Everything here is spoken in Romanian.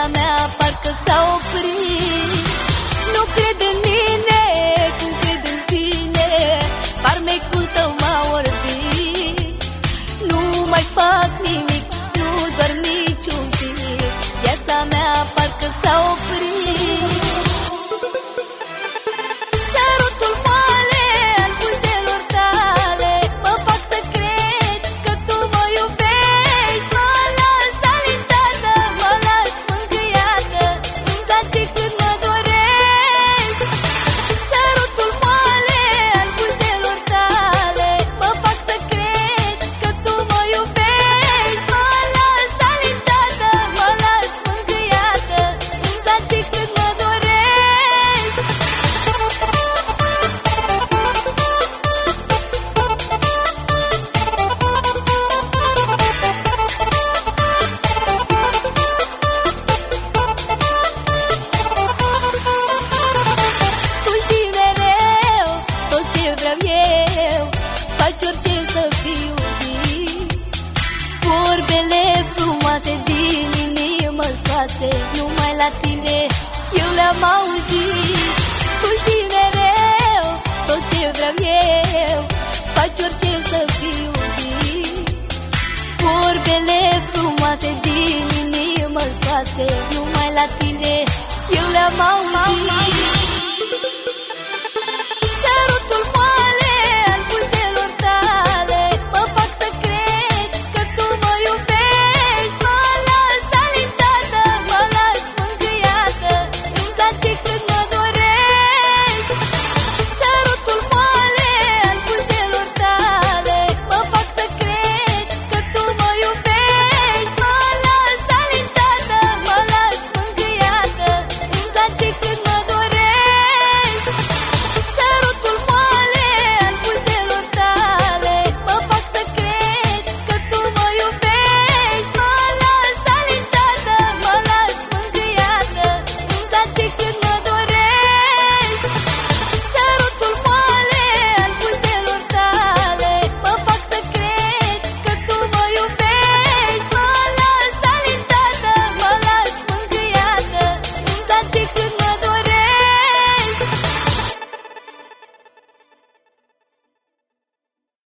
Viața mea parcă s-a oprit. Nu cred în mine cum cred în tine, farmecul tău m-a orbit. Nu mai fac nimic, nu doar niciun pic. Viața mea parcă s-a oprit. Sărutul moale al buzelor tale mă fac să cred că tu mă iubești. Mă las alintată, mă las mângâiată, îmi place când mă dorești. Sărutul moale al buzelor tale mă fac să cred că tu mă iubești. Mă las alintată, mă las mângâiată, îmi place când mă dorești. Tu știi mereu tot ce vreau eu, faci orice să fiu iubit. Vorbele frumoase din inimă scoase, numai la tine eu le-am auzit. Tu știi mereu tot ce vreau eu, faci orice să fiu iubit. Vorbele frumoase din inimă scoase, numai la tine eu le-am auzit.